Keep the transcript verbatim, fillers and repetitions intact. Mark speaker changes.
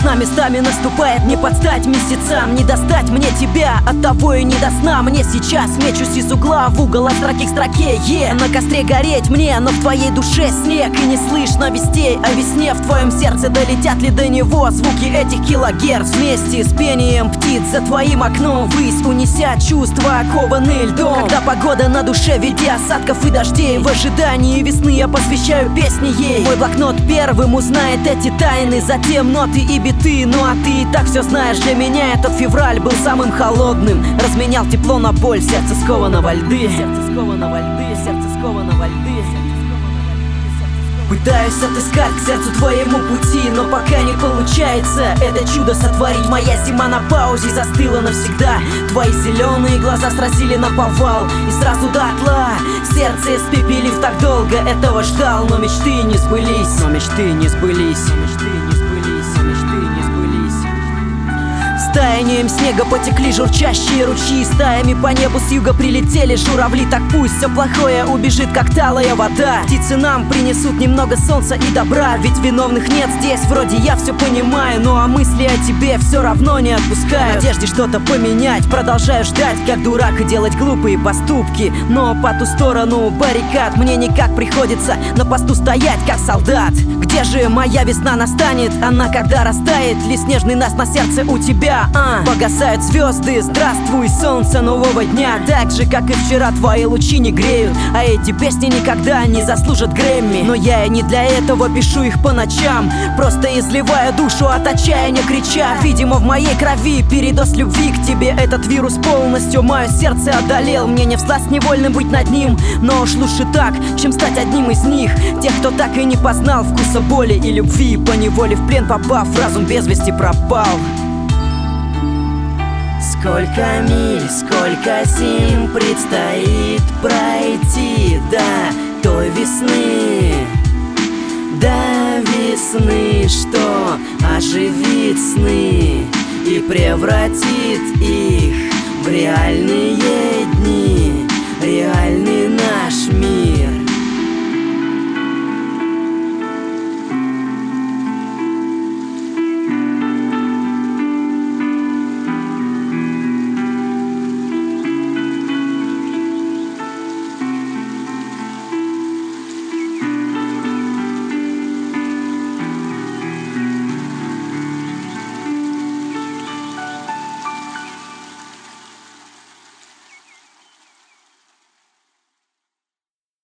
Speaker 1: Весна местами наступает, не подстать месяцам. Не достать мне тебя, оттого и не до сна. Мне сейчас мечусь из угла в угол, от строки к строке, yeah. На костре гореть мне, но в твоей душе снег. И не слышно вестей о весне. В твоем сердце долетят ли до него звуки этих килогерц? Вместе с пением птиц за твоим окном ввысь, унеся чувства, окованные льдом. Когда погода на душе в виде осадков и дождей, в ожидании весны я посвящаю песни ей. Мой блокнот первым узнает эти тайны, затем ноты и биты. Ну а ты и так все знаешь, для меня этот февраль был самым холодным. Разменял тепло на боль, сердце сковано во льды. Сердце сковано во льды, сердце сковано во льды. Пытаюсь отыскать к сердцу твоему пути, но пока не получается это чудо сотворить. Моя зима на паузе застыла навсегда. Твои зеленые глаза сразили наповал, и сразу дотла сердце испепелив. Так долго этого ждал, но мечты не сбылись. Но мечты не сбылись. Но мечты не сбылись. Но мечты не сбылись. С таянием снега потекли журчащие ручьи. Стаями по небу с юга прилетели журавли. Так пусть все плохое убежит, как талая вода. Птицы нам принесут немного солнца и добра. Ведь виновных нет здесь, вроде я все понимаю. Ну а мысли о тебе все равно не отпускаю. В надежде что-то поменять, продолжаю ждать, как дурак, и делать глупые поступки. Но по ту сторону баррикад мне никак приходится на посту стоять, как солдат. Где же моя весна настанет? Она когда растает ли снежный наст на сердце у тебя? А, погасают звезды, здравствуй, солнце нового дня. Так же, как и вчера, твои лучи не греют, а эти песни никогда не заслужат Грэмми. Но я и не для этого пишу их по ночам, просто изливая душу от отчаяния, крича. Видимо, в моей крови передоз любви к тебе. Этот вирус полностью мое сердце одолел. Мне не всласть невольно быть над ним, но уж лучше так, чем стать одним из них. Тех, кто так и не познал вкуса боли и любви, поневоле в плен попав, разум без вести пропал. Сколько миль, сколько зим предстоит пройти до той весны, до весны, что оживит сны и превратит их в реальные дни, реальный наш мир.